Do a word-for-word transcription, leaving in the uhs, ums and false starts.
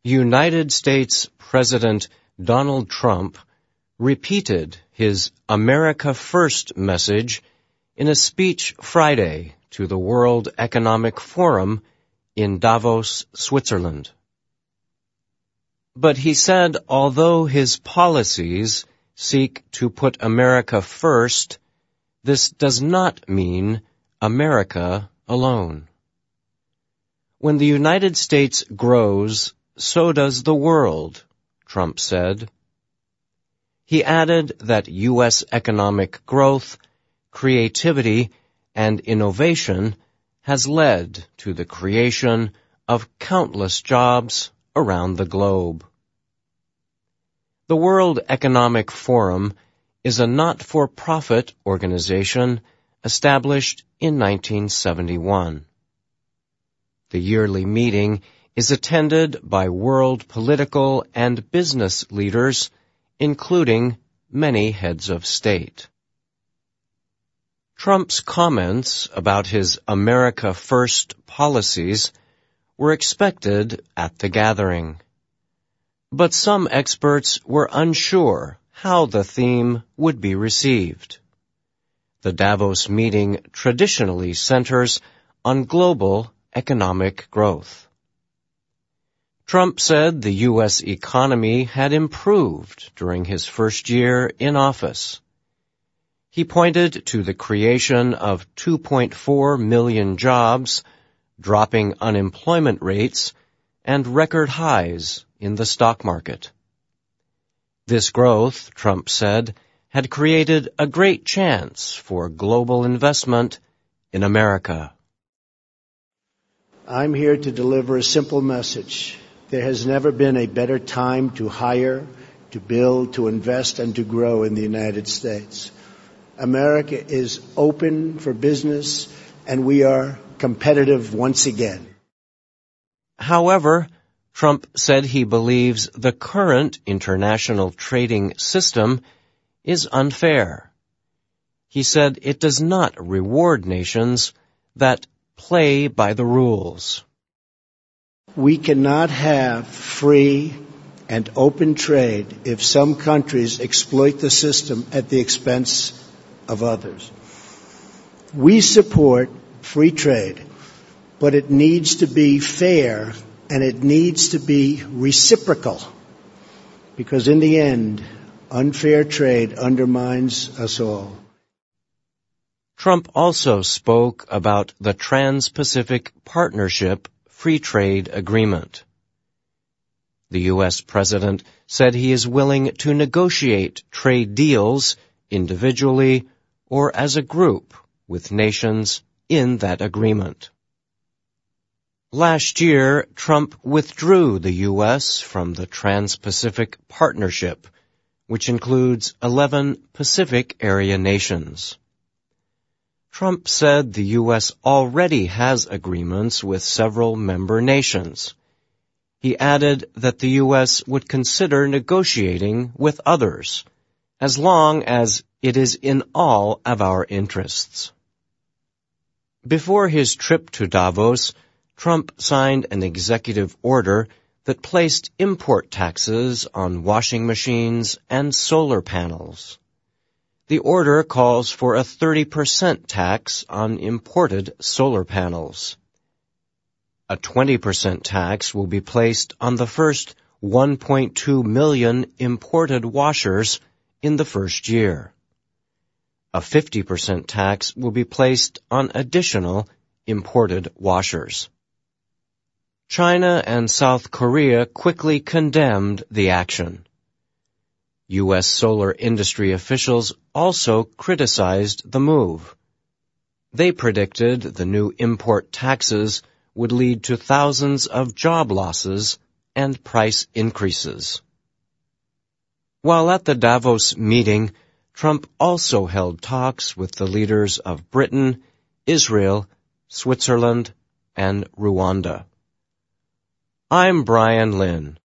United States President Donald Trump repeated his America First message in a speech Friday to the World Economic Forum in Davos, Switzerland. But he said although his policies seek to put America first, this does not mean America alone. When the United States grows, so does the world, Trump said. He added that U S economic growth, creativity, and innovation has led to the creation of countless jobs around the globe. The World Economic Forum is a not-for-profit organization established in nineteen seventy-one. The yearly meeting is attended by world political and business leaders, including many heads of state. Trump's comments about his America First policies were expected at the gathering. But some experts were unsure how the theme would be received. The Davos meeting traditionally centers on global economic growth. Trump said the U S economy had improved during his first year in office. He pointed to the creation of two point four million jobs, dropping unemployment rates, and record highs in the stock market. This growth, Trump said, had created a great chance for global investment in America. I'm here to deliver a simple message. There has never been a better time to hire, to build, to invest, and to grow in the United States. America is open for business, and we are competitive once again. However, Trump said he believes the current international trading system is unfair. He said it does not reward nations that play by the rules. We cannot have free and open trade if some countries exploit the system at the expense of others. We support free trade, but it needs to be fair and it needs to be reciprocal, because in the end, unfair trade undermines us all. Trump also spoke about the Trans-Pacific Partnership Free Trade Agreement. The U S president said he is willing to negotiate trade deals individually or as a group with nations in that agreement. Last year, Trump withdrew the U S from the Trans-Pacific Partnership, which includes eleven Pacific area nations. Trump said the U S already has agreements with several member nations. He added that the U S would consider negotiating with others, as long as it is in all of our interests. Before his trip to Davos, Trump signed an executive order that placed import taxes on washing machines and solar panels. The order calls for a thirty percent tax on imported solar panels. A twenty percent tax will be placed on the first one point two million imported washers in the first year. A fifty percent tax will be placed on additional imported washers. China and South Korea quickly condemned the action. U S solar industry officials also criticized the move. They predicted the new import taxes would lead to thousands of job losses and price increases. While at the Davos meeting, Trump also held talks with the leaders of Britain, Israel, Switzerland, and Rwanda. I'm Brian Lynn.